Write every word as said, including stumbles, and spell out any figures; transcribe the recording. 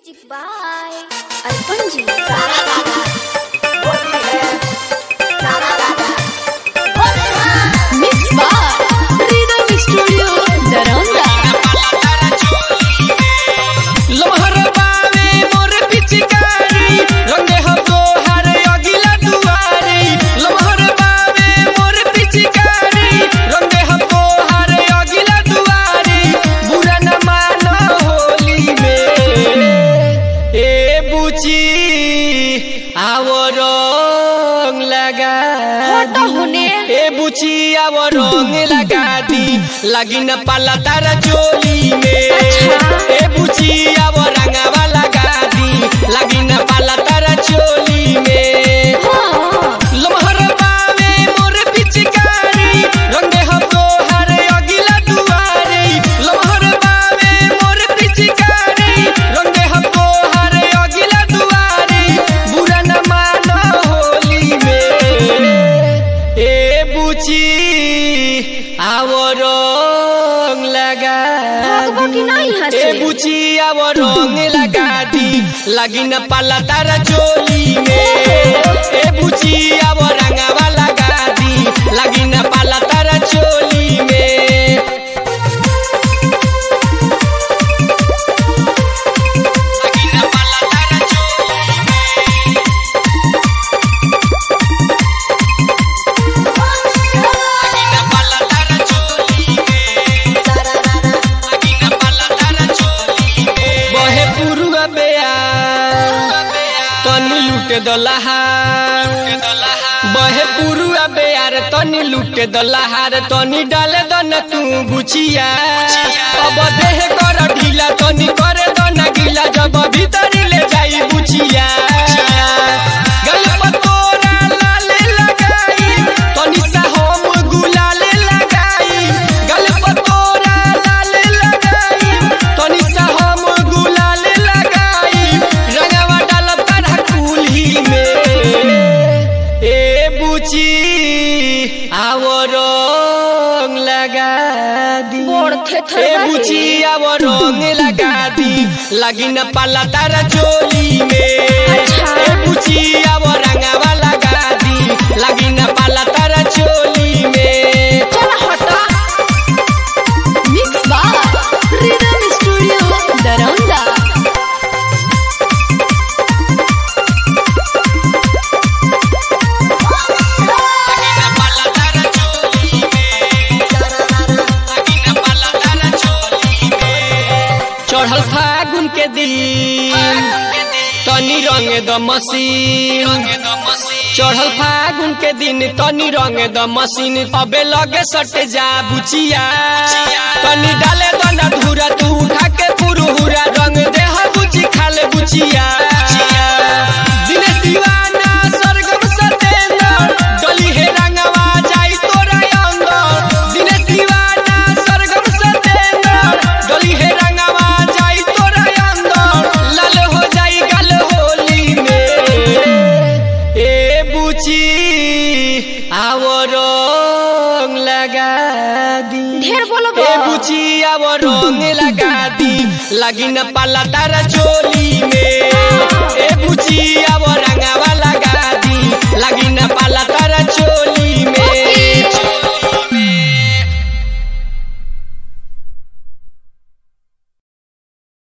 Music by अर्पण जी। सारा गाना बोली है, सारा गाना बोली है। Mix by rhythm studio Daraunda. लमहर बावे मोर पिचकारी रंगे हम तोहर अगिला दुआरी। लमहर बावे मोर पिचकारी रंगे हम तोहर अगिला दुआरी। बुरा न मानो होली में ए बुची आवो रंग लगा दी। ए बुची आवो रंग लगा दी लगी न पाला तारा चोली में। ए बुची आवो रंगवा लगा दी लगी न पाला तारा चोली में। लमहर बावे मोर पिचकारी रंगे हम तोहर अगिला दुआरी। लमहर बावे मोर पिचकारी रंगे हम तोहर अगिला दुआरी। बुरा न मानो होली में ए बुची आवो रंग लगा दी। ए बुची आवो रंग लगा दी लगी न पाला तारा चोली में। ए बुची आवो रंगवा लगा दी लगी न पाला तारा चोली में। लगी न पाला तारा चोली में। लगी न पाला तारा चोली में। लगी न पाला तारा चोली में। बहे पुरुआ बेया तनी लूटे दलहार। बहे पुरुआ बेयार तनी लूटे दलहार। तनी डाले दन तू बुचिया अब देह कर ढीला तनी करे दन गीला जब भीतरी ले जाई बुचिया। गल पतोरा लाले लगाई तनी सा हम गुलाले लगाई। गल पतोरा लाले लगाई तनी सा हम गुलाले लगाई। रंगवा डालब तारा कुल्ही में ए बुची आवो रंग लगा दी। ए बुची आवो रंग लगा दी लगी न पाला तारा चोली में। ए बुची आवो रंगवा लगा दी लगी न पाला तारा चोली में। Mix by rhythm studio Daraunda. लगी न पाला तारा चोली में। लगी न पाला तारा चोली में। चढ़ल फागुन के दिन तनी रंग द मसीन। चढ़ल फागुन के दिन तनी रंग द मसीन। अबे लगे सट जा बुचिया तनी डाले दना धूरा तू उठा के पुरुहुरा रंग दे बुची खाले बुचिया। दिनेश दीवाना सरगम सतेंद्र डली हे रंगवा जाई तोरा अंदर। दिनेश दीवाना सरगम सतेंद्र डली हे रंगवा जाई तोरा अंदर। लाल हो जाई गल होली में ए बुची आवो रंग लगा दी। ढेर बोलो ए बुची आवो रंग लगा दी लगी न पाला तारा चोली में। ए बुची आवो रंगा